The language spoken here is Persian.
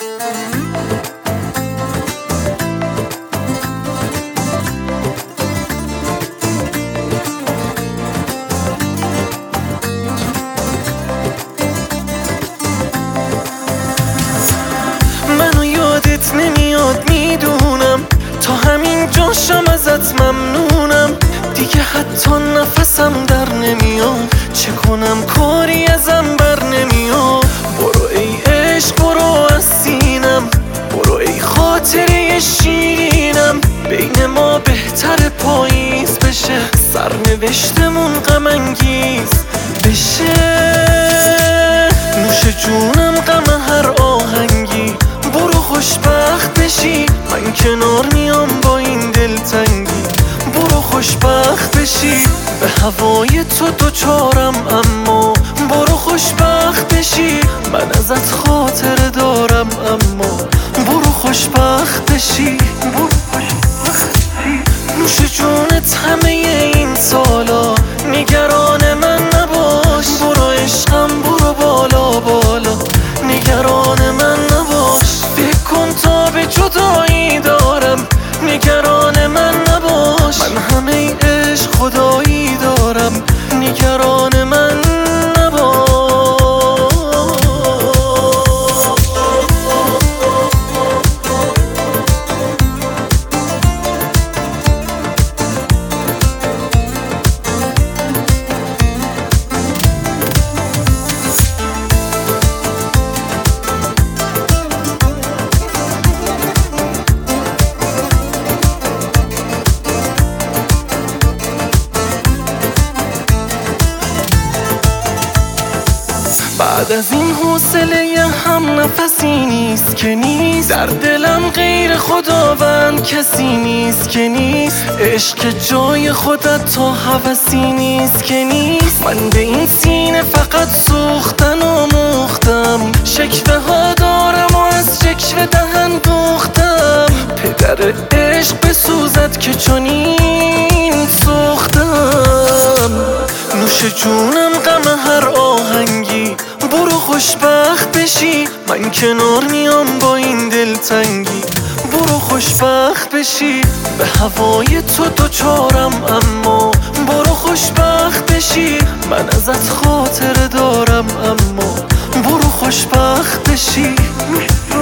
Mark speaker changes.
Speaker 1: منو یادت نمیاد میدونم، تا همین جاشم ازت ممنونم. دیگه حتی نفسم در نمیاد، چه کنم کاری ازم بر نمیاد. برو ای عشق برو از سینم، برو ای خاطره شیرینم. بین ما بهتر پاییز بشه، سرنوشتمون غم انگیز بشه. نوش جونم غم هر آهنگی، برو خوشبخت بشی. من کنار میام با این دلتنگی، برو خوشبخت بشی. به هوای تو دوچارم اما برو خوشبخت بشی. من ازت خاطره دارم اما برو خوشبخت بشی. نوش جونت همه این سالا، نگران من نباش. برو عشقم برو بالا بالا، نگران من نباش. فکر کن تا به جدایی دارم، نگران من نباش. من همه عشق خدایی دارم، نگران من نباش. بعد از این حوصله هم نفسی نیست که نیست. در دلم غیر خداوند کسی نیست که نیست. عشق جای خودت تا هوسی نیست که نیست. من به این سینه فقط سوختن و موختم، شکوه ها دارم و از شکوه دهن دوختم. پدر عشق بسوزد که چنین سوختم. نوش جونم غم هر آهنگی، برو خوشبخت بشی. من کنار میام با این دلتنگی، برو خوشبخت بشی. به هوای تو دوچارم اما برو خوشبخت بشی. من ازت خاطره دارم اما برو خوشبخت بشی.